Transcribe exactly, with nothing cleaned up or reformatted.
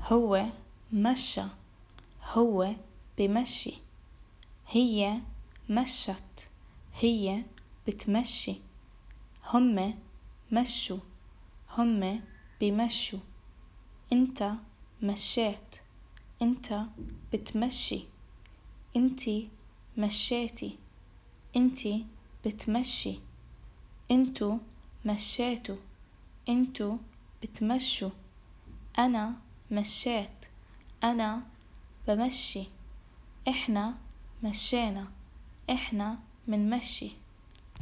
هو مشى. هو بمشي. هي مشت. هي بتمشي. هم مشوا. هم بمشوا. انت مشيت. انت بتمشي. انتي مشيتي. انتي بتمشي. انتو مشيتوا. انتو بتمشوا. انا مشيت. انا بمشي. احنا مشينا. احنا منمشي.